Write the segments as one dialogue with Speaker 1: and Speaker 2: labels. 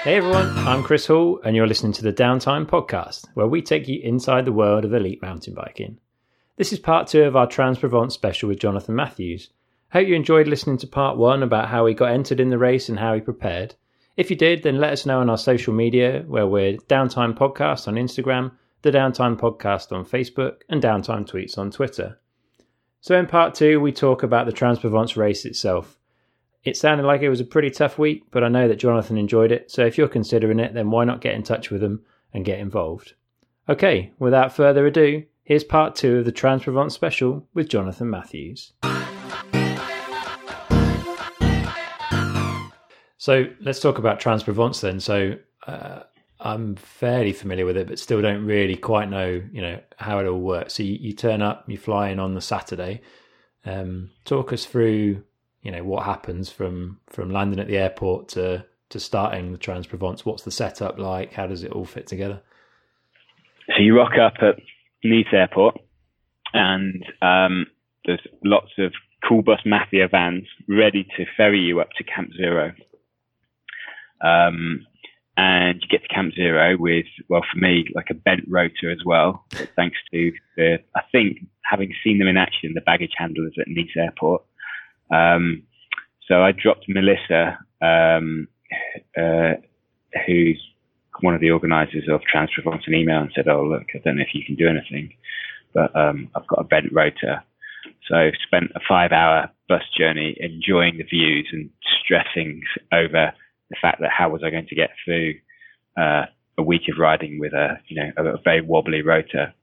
Speaker 1: Hey everyone, I'm Chris Hall and you're listening to the Downtime Podcast, where we take you inside the world of elite mountain biking. This is part 2 of our Trans-Provence special with Jonathan Matthews. Hope you enjoyed listening to part 1 about how he got entered in the race and how he prepared. If you did, then let us know on our social media, where we're Downtime Podcast on Instagram, the Downtime Podcast on Facebook, and Downtime Tweets on Twitter. So in part 2, we talk about the Trans-Provence race itself. It sounded like it was a pretty tough week, but I know that Jonathan enjoyed it, so if you're considering it, then why not get in touch with him and get involved? Okay, without further ado, here's part 2 of the Trans-Provence special with Jonathan Matthews. So let's talk about Trans-Provence then. So I'm fairly familiar with it, but still don't really quite know, how it all works. So you turn up, you fly in on the Saturday. Talk us through what happens from landing at the airport to starting the Trans-Provence. What's the setup like? How does it all fit together?
Speaker 2: So you rock up at Nice Airport and there's lots of cool bus mafia vans ready to ferry you up to Camp Zero. And you get to Camp Zero with, well, for me, like a bent rotor as well, thanks to I think, having seen them in action, the baggage handlers at Nice Airport. So I dropped Melissa, who's one of the organisers of Trans-Provence, an email and said, "Oh, look, I don't know if you can do anything, but I've got a bent rotor." So I spent a 5-hour bus journey enjoying the views and stressing over the fact that how was I going to get through a week of riding with a very wobbly rotor.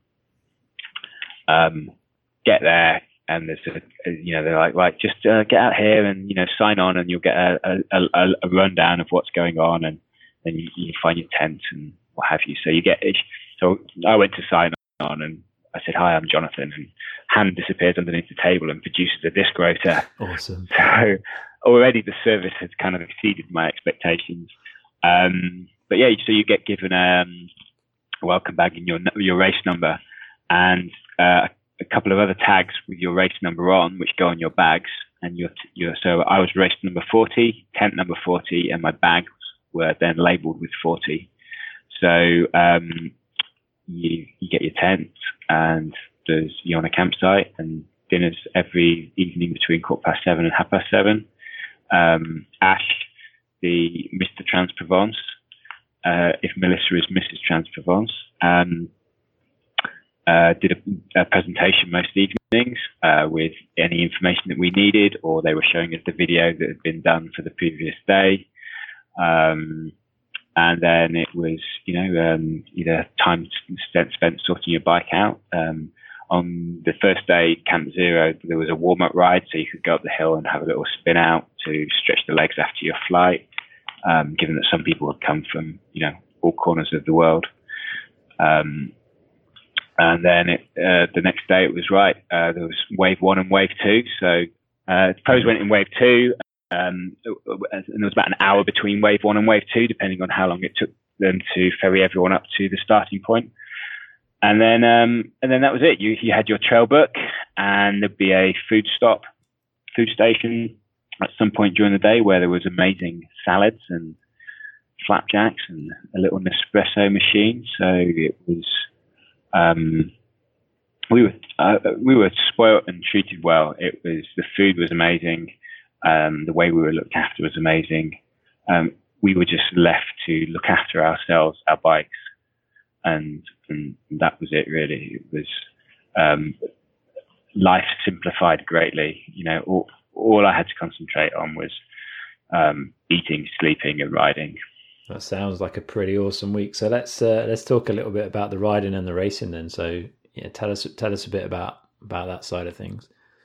Speaker 2: Get there. And there's they're like, right, just get out here and, sign on and you'll get a rundown of what's going on. And then you find your tent and what have you. So I went to sign on and I said, "Hi, I'm Jonathan." And hand disappears underneath the table and produces a disc rotor.
Speaker 1: Awesome.
Speaker 2: So already the service has kind of exceeded my expectations. But yeah, so you get given a welcome bag and your race number and a couple of other tags with your race number on, which go on your bags. And so I was race number 40, tent number 40, and my bags were then labelled with 40. So you get your tent, and you're on a campsite, and dinners every evening between 7:15 and 7:30. Ash, the Mr. Trans-Provence, if Melissa is Mrs. Trans-Provence, did a presentation most evenings with any information that we needed, or they were showing us the video that had been done for the previous day. And then it was, either time spent sorting your bike out. On the first day, Camp Zero, there was a warm-up ride, so you could go up the hill and have a little spin out to stretch the legs after your flight, given that some people had come from, all corners of the world. And then the next day it was right. There was wave 1 and wave 2. So pros went in wave 2, and there was about an hour between wave 1 and wave 2, depending on how long it took them to ferry everyone up to the starting point. And then that was it. You had your trail book, and there'd be a food station at some point during the day where there was amazing salads and flapjacks and a little Nespresso machine. So it was. We were spoilt and treated well. The food was amazing. The way we were looked after was amazing. We were just left to look after ourselves, our bikes, and that was it really. It was, life simplified greatly. All I had to concentrate on was, eating, sleeping and riding.
Speaker 1: That sounds like a pretty awesome week. So let's talk a little bit about the riding and the racing then. So tell us a bit about that side of things.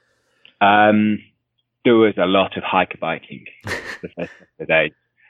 Speaker 2: There was a lot of hiker biking the first couple of days.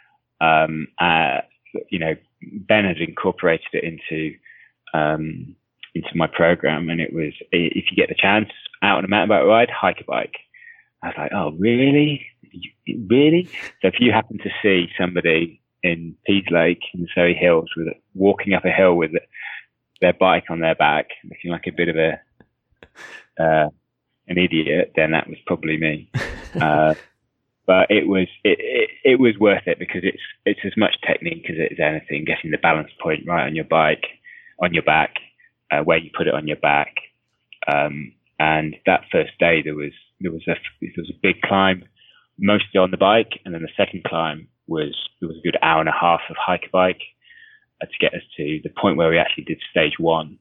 Speaker 2: Ben has incorporated it into my program, and it was, if you get the chance out on a mountain bike ride, hike a bike. I was like, oh really? Really? So if you happen to see somebody in Pease Lake in the Surrey Hills walking up a hill with their bike on their back, looking like a bit of an idiot, then that was probably me. but it was worth it because it's as much technique as it is anything. Getting the balance point right on your bike, on your back, where you put it on your back. And that first day there was a big climb, mostly on the bike, and then the second climb was a good hour and a half of hike bike to get us to the point where we actually did stage one.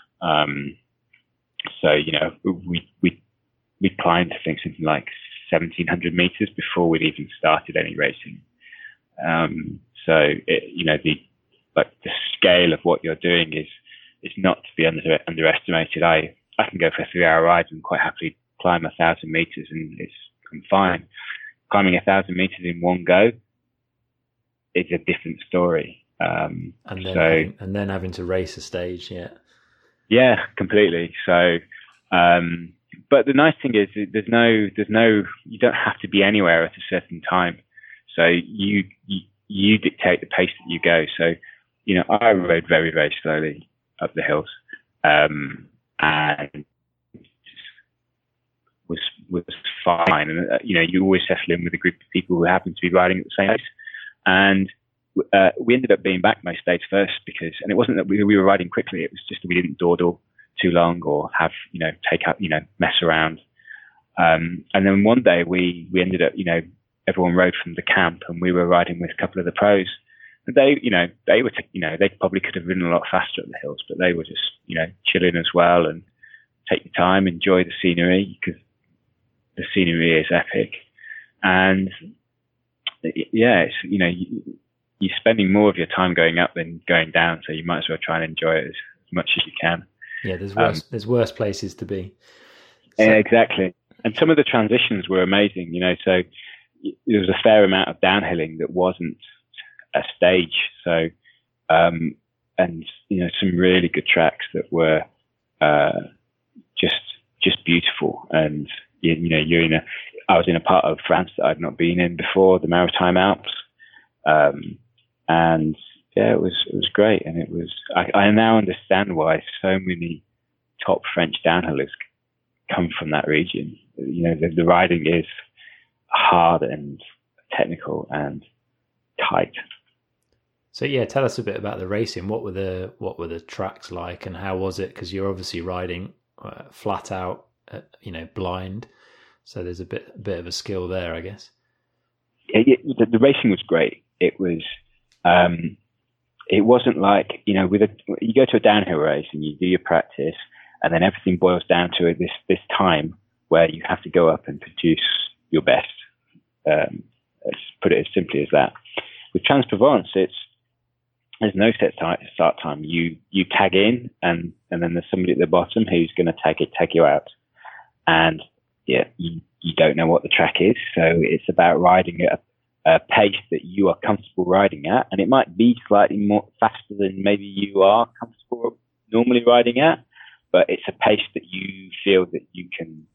Speaker 2: So we climbed, I think, something like 1,700 meters before we'd even started any racing. So the scale of what you're doing is not to be underestimated. I can go for a 3-hour ride and quite happily climb 1,000 meters, and I'm fine. Climbing 1,000 meters in one go is a different story.
Speaker 1: And then having to race a stage,
Speaker 2: yeah, completely. So, but the nice thing is there's no, you don't have to be anywhere at a certain time. So you dictate the pace that you go. So, I rode very, very slowly up the hills, and was fine. And, you always settle in with a group of people who happen to be riding at the same pace. And we ended up being back most days first and it wasn't that we were riding quickly. It was just that we didn't dawdle too long or have, take out, mess around. And then one day we ended up, everyone rode from the camp and we were riding with a couple of the pros. And they were, they probably could have ridden a lot faster at the hills, but they were just, chilling as well and take your time, enjoy the scenery because the scenery is epic. And yeah, it's, you're spending more of your time going up than going down, so you might as well try and enjoy it as much as you can.
Speaker 1: Yeah, there's worse places to be.
Speaker 2: So. Exactly. And some of the transitions were amazing, so there was a fair amount of downhilling that wasn't a stage. So, and, some really good tracks that were just beautiful. And, I was in a part of France that I'd not been in before, the Maritime Alps. And yeah, it was great. And it was, I now understand why so many top French downhillers come from that region. The riding is hard and technical and tight.
Speaker 1: So yeah, tell us a bit about the racing. What were the tracks like, and how was it? Because you're obviously riding flat out, blind. So there's a bit of a skill there, I guess.
Speaker 2: The racing was great. It was, it wasn't like, you go to a downhill race and you do your practice and then everything boils down to this time where you have to go up and produce your best. Let's put it as simply as that. With Trans-Provence, there's no set start time. You tag in and then there's somebody at the bottom who's going to tag you out. And yeah, you don't know what the track is. So it's about riding at a pace that you are comfortable riding at. And it might be slightly more faster than maybe you are comfortable normally riding at, but it's a pace that you feel that you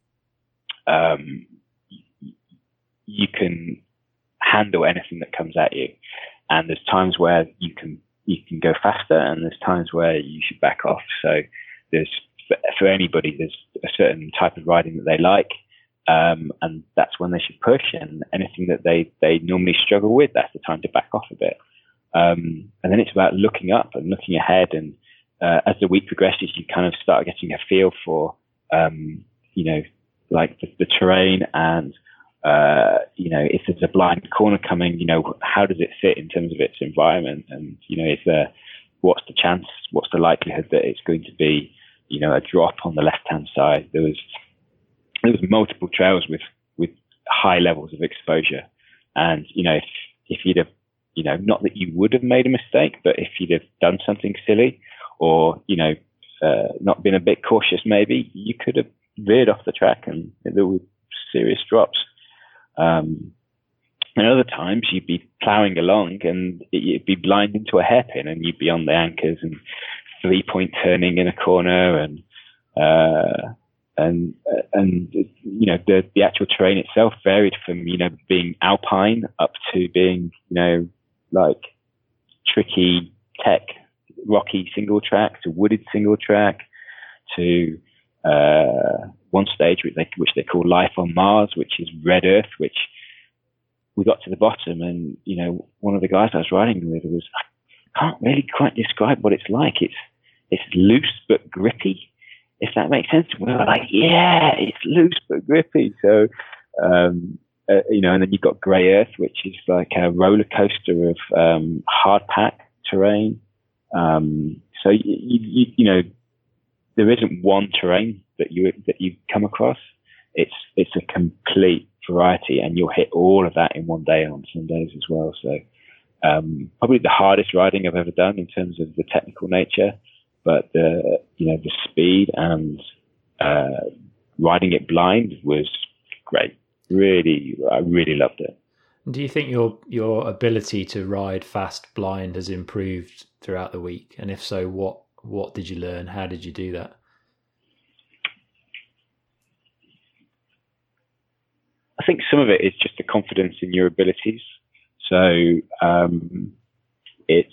Speaker 2: can handle anything that comes at you. And there's times where you can go faster and there's times where you should back off. So for anybody, there's a certain type of riding that they like. And that's when they should push, and anything that they normally struggle with, that's the time to back off a bit. And then it's about looking up and looking ahead. And as the week progresses, you kind of start getting a feel for, like the terrain and, if there's a blind corner coming, how does it fit in terms of its environment? And, what's the chance, what's the likelihood that it's going to be, a drop on the left-hand side? There was multiple trails with high levels of exposure. And, if you'd have, not that you would have made a mistake, but if you'd have done something silly or, not been a bit cautious, maybe you could have veered off the track and there were serious drops. And other times you'd be plowing along and you'd be blind into a hairpin and you'd be on the anchors and 3-point turning in a corner and the actual terrain itself varied from, being alpine up to being, like tricky tech, rocky single track to wooded single track to, one stage which they call Life on Mars, which is red earth, which we got to the bottom, and one of the guys I was riding with was, I can't really quite describe what it's like. It's loose but grippy, if that makes sense. We were like, yeah, it's loose but grippy. So, and then you've got Grey Earth, which is like a roller coaster of hard pack terrain. So there isn't one terrain that you come across. It's a complete variety, and you'll hit all of that in one day on some days as well. So probably the hardest riding I've ever done in terms of the technical nature, but the speed and riding it blind was great. Really, I really loved it.
Speaker 1: Do you think your ability to ride fast blind has improved throughout the week? And if so, what did you learn? How did you do that?
Speaker 2: I think some of it is just the confidence in your abilities. So it's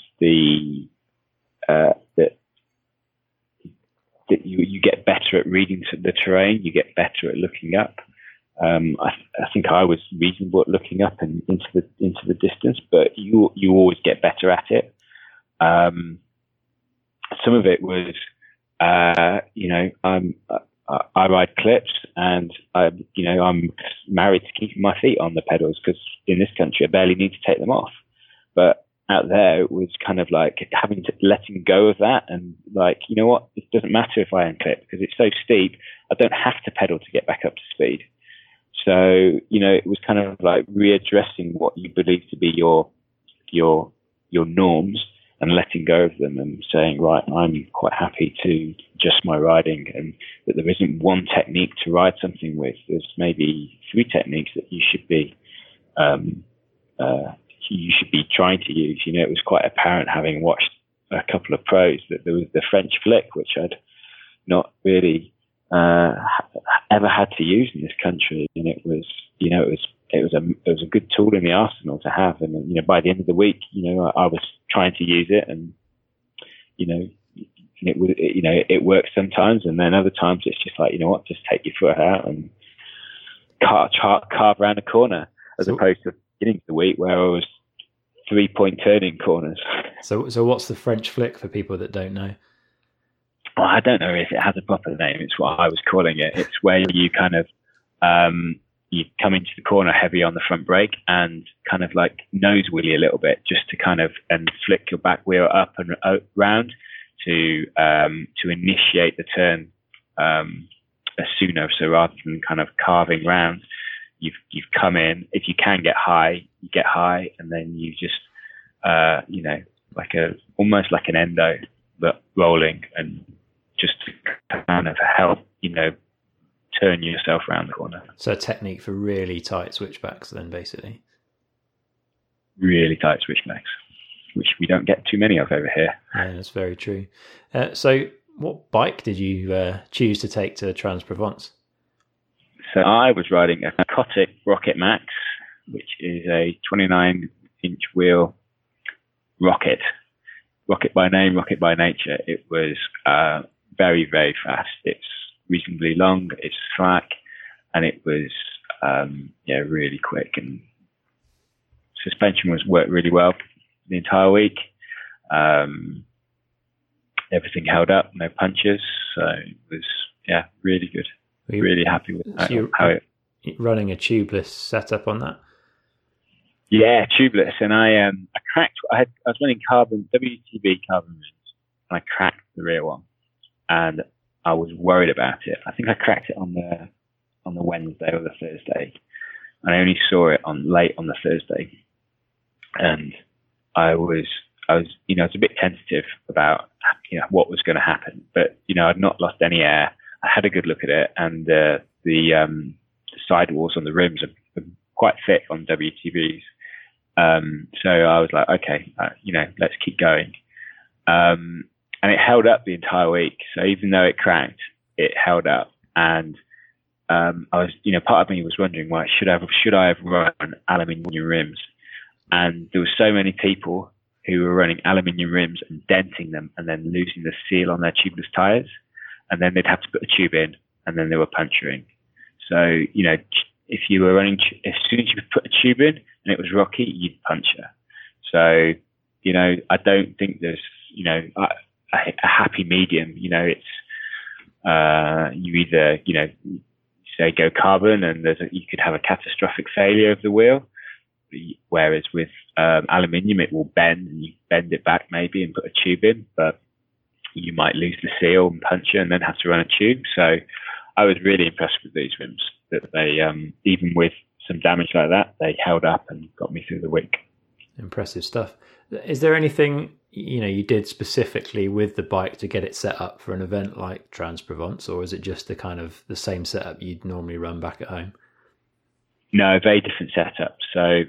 Speaker 2: that you get better at reading the terrain. You get better at looking up. I think I was reasonable at looking up and into the distance, but you always get better at it. Some of it was, I ride clips, and I'm married to keeping my feet on the pedals, because in this country I barely need to take them off. But out there it was kind of like letting go of that, and like, you know what, it doesn't matter if I unclip, because it's so steep. I don't have to pedal to get back up to speed. So, it was kind of like readdressing what you believe to be your norms, and letting go of them, and saying, right, I'm quite happy to adjust my riding, and that there isn't one technique to ride something with. There's maybe 3 techniques that you should be trying to use. It was quite apparent, having watched a couple of pros, that there was the French flick, which I'd not really ever had to use in this country, and it was a good tool in the arsenal to have. And by the end of the week, I was trying to use it, and it works sometimes, and then other times it's just like, just take your foot out and carve around a corner, as opposed to beginning of the week where I was 3-point turning corners.
Speaker 1: So what's the French flick for people that don't know?
Speaker 2: Well, I don't know if it has a proper name. It's what I was calling it. It's where you kind of you come into the corner heavy on the front brake, and kind of like nose wheelie a little bit, just to kind of, and flick your back wheel up and round to initiate the turn sooner. So rather than kind of carving round, you've come in. If you can get high, you get high, and then you just almost like an endo, but rolling, and just to kind of help turn yourself around the corner.
Speaker 1: So a technique for really tight switchbacks then, basically.
Speaker 2: Really tight switchbacks, which we don't get too many of over here.
Speaker 1: Yeah, that's very true. So what bike did you choose to take to Trans-Provence?
Speaker 2: So I was riding a Kotick Rocket Max, which is a 29-inch wheel rocket. Rocket by name, rocket by nature. It was very, very fast. It's reasonably long, it's slack, and it was really quick, and suspension worked really well the entire week. Everything held up, no punches, so it was really good. Really happy with how it.
Speaker 1: Running a tubeless setup on that?
Speaker 2: Yeah, tubeless, and I cracked. I was running WTB carbon rims, and I cracked the rear one, and I was worried about it. I think I cracked it on the Wednesday or the Thursday, and I only saw it late on the Thursday, and I was a bit tentative about what was going to happen, but I'd not lost any air. I had a good look at it, and the sidewalls on the rims are quite thick on WTBs, so I was like, okay, let's keep going. And it held up the entire week. So even though it cracked, it held up. And I was, part of me was wondering, why should I have run aluminium rims? And there were so many people who were running aluminium rims and denting them, and then losing the seal on their tubeless tires, and then they'd have to put a tube in, and then they were puncturing. So if you were running, as soon as you put a tube in and it was rocky, you'd puncture. So, I don't think there's, a happy medium. It's, you either, say go carbon and you could have a catastrophic failure of the wheel. Whereas with aluminium, it will bend, and you bend it back maybe and put a tube in, but you might lose the seal and puncture and then have to run a tube. So I was really impressed with these rims, that they, even with some damage like that, they held up and got me through the week.
Speaker 1: Impressive stuff. Is there anything, you did specifically with the bike to get it set up for an event like Trans-Provence, or is it just the same setup you'd normally run back at home?
Speaker 2: No, very different setup. So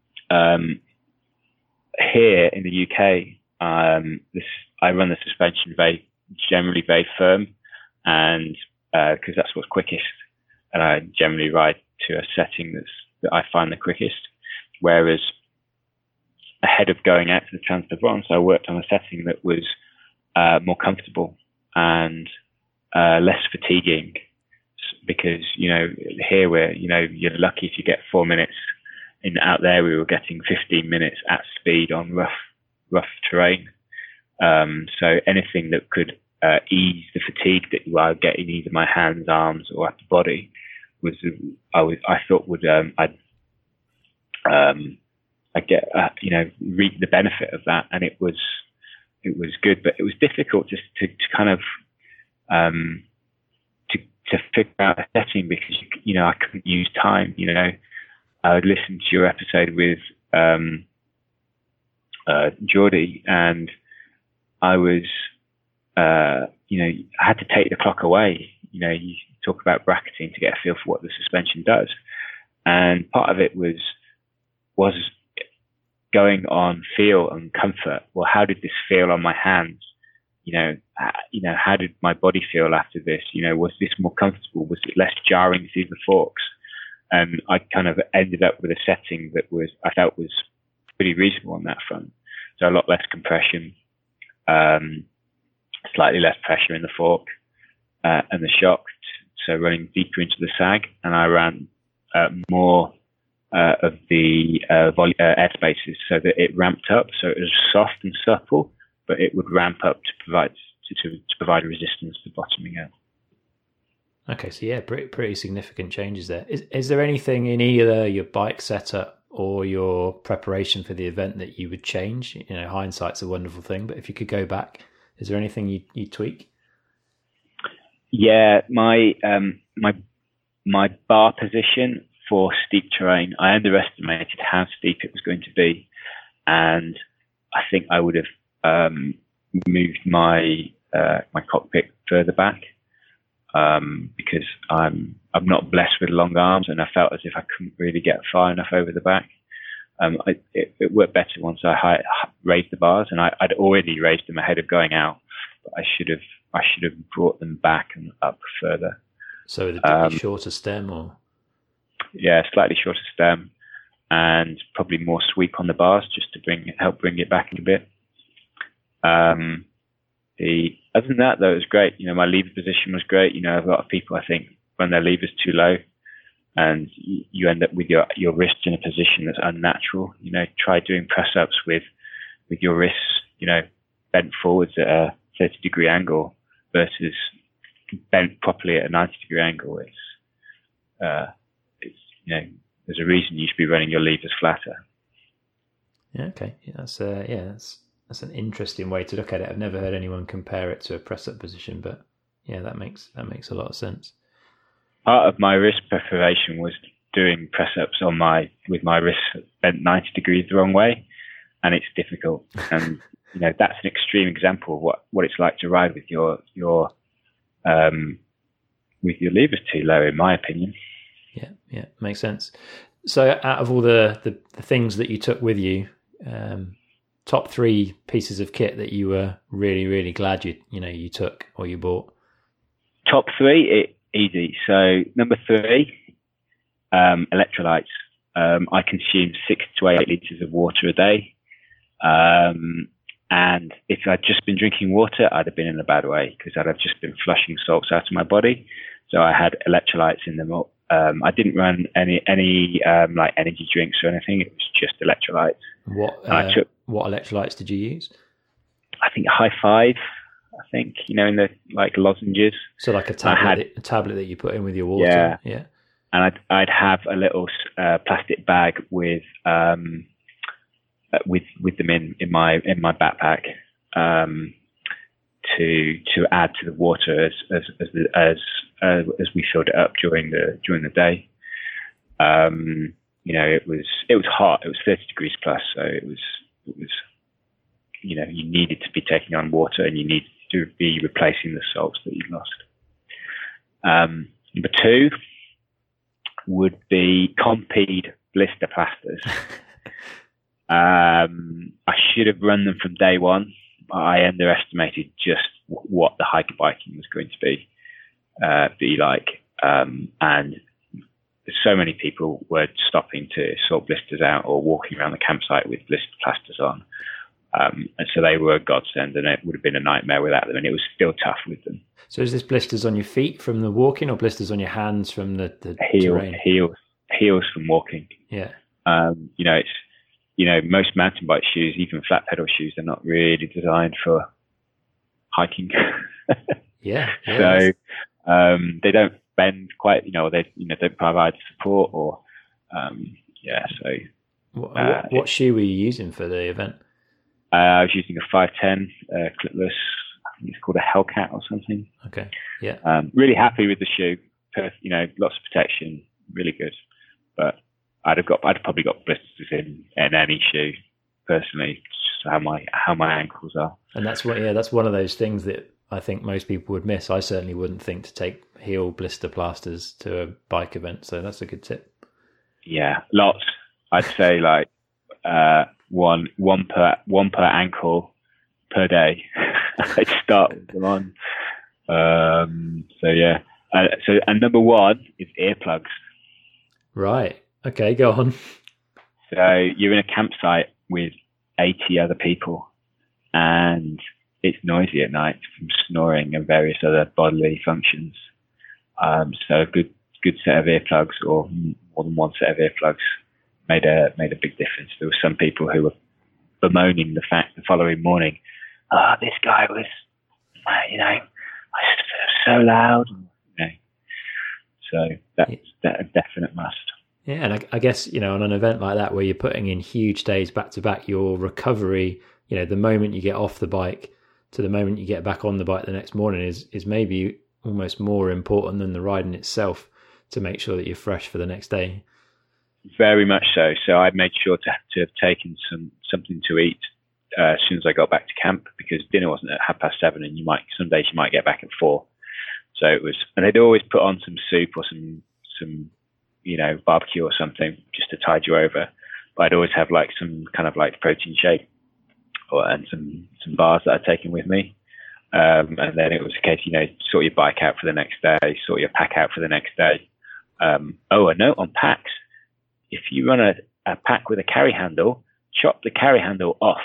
Speaker 2: here in the UK, I run the suspension generally very firm, and because that's what's quickest, and I generally ride to a setting that I find the quickest. Whereas ahead of going out to the Trans-Provence, I worked on a setting that was more comfortable and less fatiguing. Because here you're lucky if you get 4 minutes. Out there we were getting 15 minutes at speed on rough terrain. So anything that could ease the fatigue that you are getting, either my hands, arms, or upper body, I thought would I'd get reap the benefit of that, and it was good, but it was difficult just to kind of to figure out a setting, because I couldn't use time. I would listen to your episode with Geordie, and I was I had to take the clock away. You talk about bracketing to get a feel for what the suspension does, and part of it was going on feel and comfort. Well, how did this feel on my hands? How did my body feel after this? Was this more comfortable? Was it less jarring through the forks? And I kind of ended up with a setting that I felt was pretty reasonable on that front. So a lot less compression, slightly less pressure in the fork and the shock. So running deeper into the sag, and I ran more of the air spaces, so that it ramped up. So it was soft and supple, but it would ramp up to provide resistance to bottoming out.
Speaker 1: Okay, so yeah, pretty significant changes there. Is there anything in either your bike setup or your preparation for the event that you would change? Hindsight's a wonderful thing, but if you could go back, is there anything you tweak?
Speaker 2: Yeah, my bar position for steep terrain, I underestimated how steep it was going to be, and I think I would have moved my cockpit further back, because I'm not blessed with long arms, and I felt as if I couldn't really get far enough over the back. It worked better once I raised the bars, and I'd already raised them ahead of going out, but I should have brought them back and up further.
Speaker 1: So the shorter stem, or?
Speaker 2: Yeah, slightly shorter stem, and probably more sweep on the bars, just to help bring it back a bit. Other than that, though, it was great. My lever position was great. A lot of people, I think, run their levers too low, and you end up with your wrists in a position that's unnatural. Try doing press ups with your wrists, bent forwards at a 30-degree angle versus bent properly at a 90-degree angle. There's a reason you should be running your levers flatter.
Speaker 1: Yeah, okay. That's an interesting way to look at it. I've never heard anyone compare it to a press-up position, but yeah, that makes a lot of sense.
Speaker 2: Part of my wrist preparation was doing press-ups with my wrists bent 90 degrees the wrong way, and it's difficult. And that's an extreme example of what it's like to ride with your levers too low, in my opinion.
Speaker 1: Yeah, makes sense. So out of all the things that you took with you, top 3 pieces of kit that you were really, really glad you took or you bought?
Speaker 2: Top 3, easy. So number 3, electrolytes. I consume 6 to 8 litres of water a day. And if I'd just been drinking water, I'd have been in a bad way, because I'd have just been flushing salts out of my body. So I had electrolytes in them I didn't run any like energy drinks or anything. It was just electrolytes.
Speaker 1: What electrolytes did you use?
Speaker 2: I think High Five. I think, in the like lozenges.
Speaker 1: So like a tablet that you put in with your water.
Speaker 2: Yeah.
Speaker 1: Yeah.
Speaker 2: And I'd have a little plastic bag with them in my backpack to add to the water as we filled it up during the day. It was hot. It was 30 degrees plus, so it was you needed to be taking on water, and you needed to be replacing the salts that you'd lost. Number 2 would be Compeed blister plasters. I should have run them from day one, but I underestimated just what the hiker biking was going to be like. And so many people were stopping to sort blisters out or walking around the campsite with blister plasters on. And so they were a godsend, and it would have been a nightmare without them, and it was still tough with them.
Speaker 1: So is this blisters on your feet from the walking, or blisters on your hands from the terrain?
Speaker 2: Heels from walking.
Speaker 1: Yeah.
Speaker 2: It's most mountain bike shoes, even flat pedal shoes, they're not really designed for hiking.
Speaker 1: Yeah.
Speaker 2: So they don't bend quite. They don't provide support or So
Speaker 1: what shoe were you using for the event?
Speaker 2: I was using a 510 clipless. I think it's called a Hellcat or something.
Speaker 1: Okay. Yeah.
Speaker 2: Really happy with the shoe. Lots of protection. Really good. But I'd probably got blisters in any shoe personally. Just how my ankles are.
Speaker 1: And that's one of those things that I think most people would miss. I certainly wouldn't think to take heel blister plasters to a bike event. So that's a good tip.
Speaker 2: Yeah, lots. I'd say like one per ankle per day. I'd start with them on. And number 1 is earplugs.
Speaker 1: Right. Okay, go on.
Speaker 2: So you're in a campsite with 80 other people, and it's noisy at night from snoring and various other bodily functions. So a good set of earplugs, or more than one set of earplugs, made a big difference. There were some people who were bemoaning the fact the following morning, this guy was, so loud. So that's a definite must.
Speaker 1: Yeah, and I guess, on an event like that where you're putting in huge days back to back, your recovery, the moment you get off the bike to the moment you get back on the bike the next morning is maybe almost more important than the riding itself, to make sure that you're fresh for the next day.
Speaker 2: Very much so. So I made sure to have taken something to eat as soon as I got back to camp, because dinner wasn't at 7:30, and some days you might get back at 4. So it was, and they'd always put on some soup or some barbecue or something just to tide you over. But I'd always have like some kind of like protein shake and some bars that I'd taken with me. And then it was a case, sort your bike out for the next day, sort your pack out for the next day. A note on packs: if you run a pack with a carry handle, chop the carry handle off.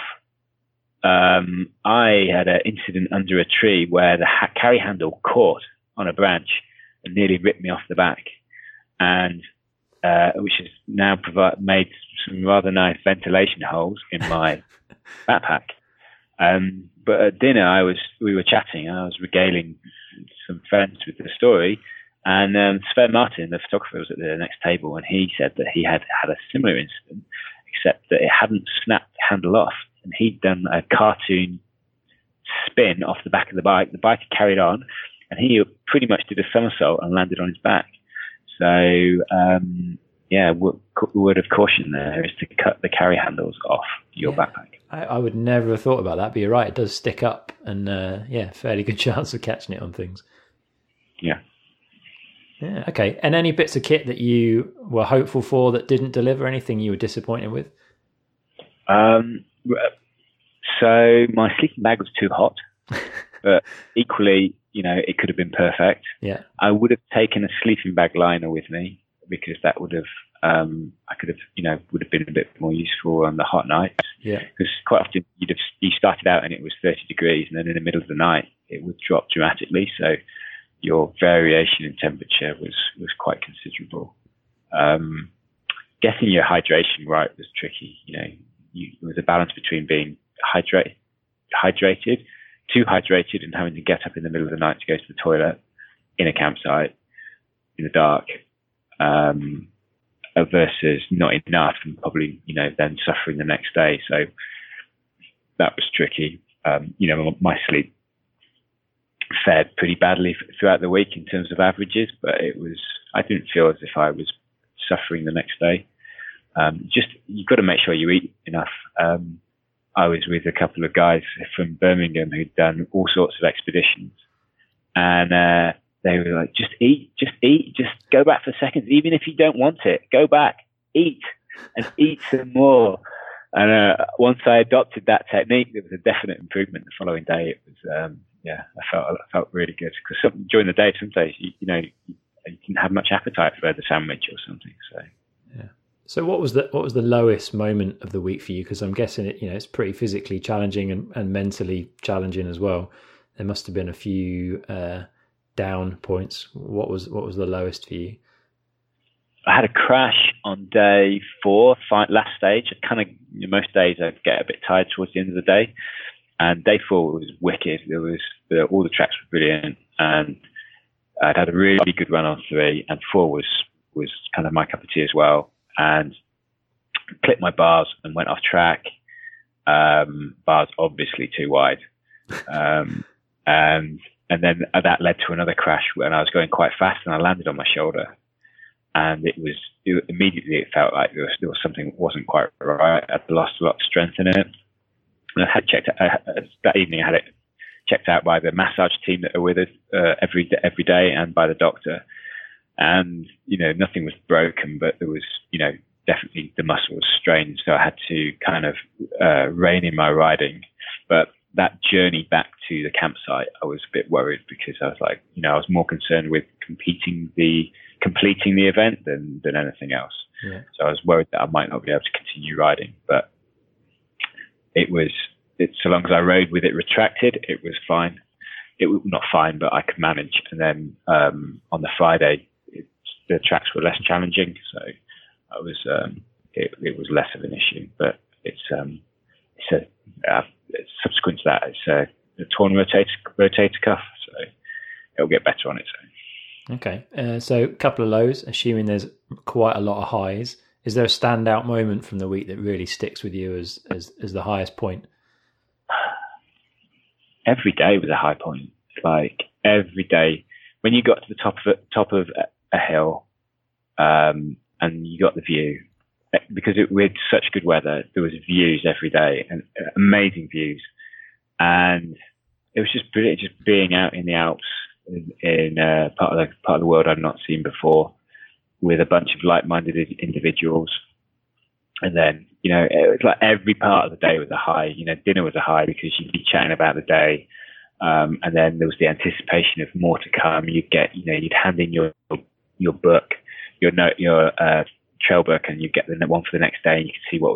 Speaker 2: I had an incident under a tree where the carry handle caught on a branch and nearly ripped me off the back, and which has now made some rather nice ventilation holes in my backpack. But at dinner, we were chatting, and I was regaling some friends with the story. And Sven Martin, the photographer, was at the next table, and he said that he had a similar incident, except that it hadn't snapped the handle off, and he'd done a cartoon spin off the back of the bike. The bike had carried on, and he pretty much did a somersault and landed on his back. So, word of caution there is to cut the carry handles off your backpack.
Speaker 1: I would never have thought about that, but you're right, it does stick up, and fairly good chance of catching it on things.
Speaker 2: Yeah.
Speaker 1: Yeah, okay. And any bits of kit that you were hopeful for that didn't deliver? Anything you were disappointed with?
Speaker 2: So my sleeping bag was too hot, but equally, it could have been perfect.
Speaker 1: Yeah.
Speaker 2: I would have taken a sleeping bag liner with me, because that would have, would have been a bit more useful on the hot nights.
Speaker 1: Yeah.
Speaker 2: Because quite often you started out and it was 30 degrees, and then in the middle of the night it would drop dramatically. So your variation in temperature was quite considerable. Getting your hydration right was tricky. It was a balance between being hydrated, too hydrated, and having to get up in the middle of the night to go to the toilet in a campsite in the dark, versus not enough and probably, then suffering the next day. So that was tricky. My sleep fared pretty badly throughout the week in terms of averages, but I didn't feel as if I was suffering the next day. You've got to make sure you eat enough. I was with a couple of guys from Birmingham who'd done all sorts of expeditions, and they were like, just eat, just go back for seconds. Even if you don't want it, go back, eat, and eat some more. And once I adopted that technique, there was a definite improvement the following day. It was, I felt really good, because during the day, some days, you didn't have much appetite for the sandwich or something. So,
Speaker 1: yeah. So what was the lowest moment of the week for you? Because I'm guessing it's pretty physically challenging and mentally challenging as well. There must have been a few down points. What was the lowest for you?
Speaker 2: I had a crash on day 4, last stage. Most days I get a bit tired towards the end of the day, and day 4 was wicked. All the tracks were brilliant, and I'd had a really good run on 3, and 4 was kind of my cup of tea as well. And clipped my bars and went off track. Bars obviously too wide, and then that led to another crash when I was going quite fast, and I landed on my shoulder. And immediately it felt like there was something that wasn't quite right. I'd lost a lot of strength in it. And I had checked that evening. I had it checked out by the massage team that are with us every day, and by the doctor. And, nothing was broken, but there was, definitely the muscle was strained. So I had to kind of rein in my riding. But that journey back to the campsite, I was a bit worried, because I was like, I was more concerned with completing the event than anything else. Yeah. So I was worried that I might not be able to continue riding. But so long as I rode with it retracted, it was fine. It was not fine, but I could manage. And then on the Friday, the tracks were less challenging, so I was it was less of an issue. But it's subsequent to that, it's a torn rotator cuff, so it'll get better on its own.
Speaker 1: Okay, so a couple of lows. Assuming there's quite a lot of highs, is there a standout moment from the week that really sticks with you as the highest point?
Speaker 2: Every day was a high point. Like every day, when you got to the top of a hill, and you got the view, because we had such good weather, there was views every day, and amazing views, and it was just brilliant, just being out in the Alps in part of the world I've not seen before, with a bunch of like-minded individuals. And then, it was like every part of the day was a high. Dinner was a high, because you'd be chatting about the day. And then there was the anticipation of more to come. You'd hand in your book, your trail book, and you get the one for the next day, and you could see what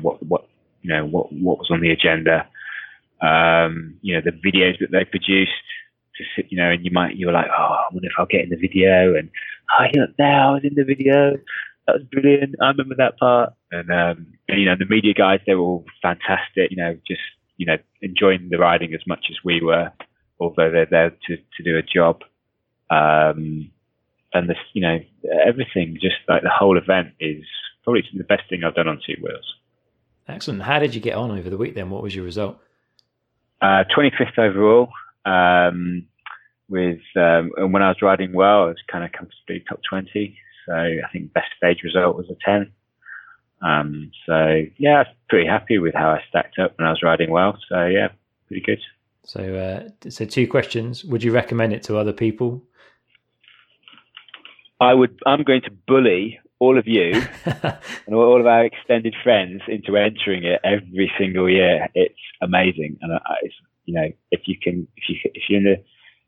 Speaker 2: was on the agenda. The videos that they produced, and you were like, oh, I wonder if I'll get in the video, and look there, I was in the video. That was brilliant. I remember that part. And the media guys, they were all fantastic. Just enjoying the riding as much as we were, although they're there to do a job. And this, everything, just like the whole event, is probably the best thing I've done on 2 wheels.
Speaker 1: Excellent. How did you get on over the week then? What was your result?
Speaker 2: 25th overall. And when I was riding well, I was kind of comfortably top 20. So I think best stage result was a 10. So yeah, I was pretty happy with how I stacked up when I was riding well. So yeah, pretty good.
Speaker 1: So 2 questions. Would you recommend it to other people?
Speaker 2: I'm going to bully all of you and all of our extended friends into entering it every single year. It's amazing. And if you can do it,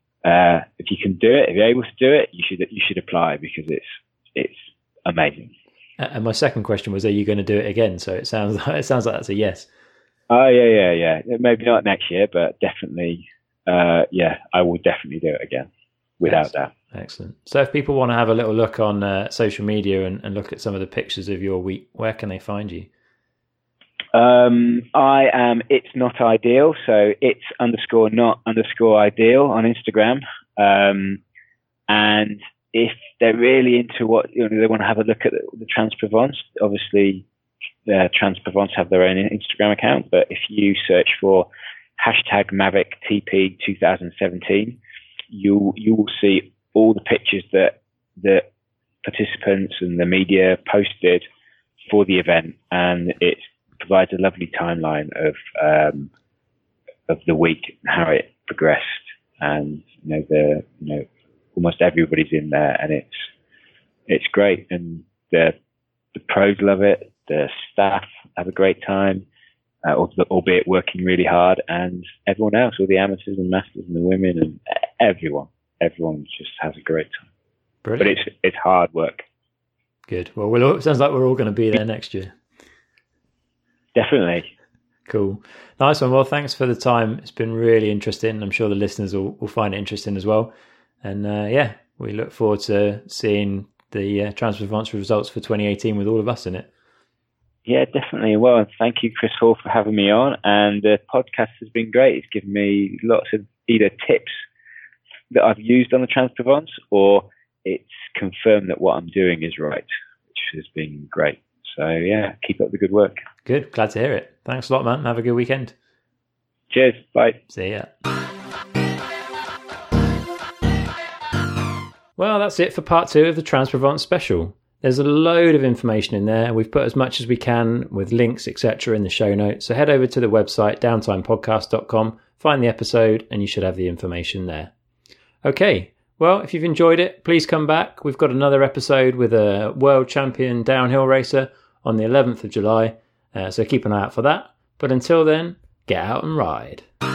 Speaker 2: if you're able to do it, you should apply, because it's amazing.
Speaker 1: And my second question was, are you going to do it again? So it sounds like that's a yes.
Speaker 2: Oh yeah. Maybe not next year, but definitely, I will definitely do it again. without doubt.
Speaker 1: Excellent. So if people want to have a little look on social media and look at some of the pictures of your week, where can they find you?
Speaker 2: I am It's Not Ideal, so it's _not_ideal on Instagram. And if they're really into what, they want to have a look at the Trans-Provence, obviously Trans-Provence have their own Instagram account, but if you search for #MavericTP 2017, you will see all the pictures that the participants and the media posted for the event, and it provides a lovely timeline of the week and how it progressed. And almost everybody's in there, and it's great. And the pros love it. The staff have a great time, albeit working really hard, and everyone else, all the amateurs and masters and the women and everyone just has a great time.
Speaker 1: Brilliant.
Speaker 2: But it's hard work.
Speaker 1: Good. Well, it sounds like we're all going to be there next year.
Speaker 2: Definitely.
Speaker 1: Cool. Nice one. Well, thanks for the time. It's been really interesting. I'm sure the listeners will find it interesting as well. And we look forward to seeing the Trans-Provence results for 2018 with all of us in it.
Speaker 2: Yeah, definitely. Well, and thank you, Chris Hall, for having me on. And the podcast has been great. It's given me lots of either tips that I've used on the Trans-Provence, or it's confirmed that what I'm doing is right, which has been great. So, yeah, keep up the good work.
Speaker 1: Good. Glad to hear it. Thanks a lot, man. Have a good weekend.
Speaker 2: Cheers. Bye.
Speaker 1: See ya. Well, that's it for part 2 of the Trans-Provence special. There's a load of information in there. We've put as much as we can with links, etc. in the show notes. So head over to the website, downtimepodcast.com, find the episode, and you should have the information there. Okay. Well, if you've enjoyed it, please come back. We've got another episode with a world champion downhill racer on the 11th of July. So keep an eye out for that. But until then, get out and ride.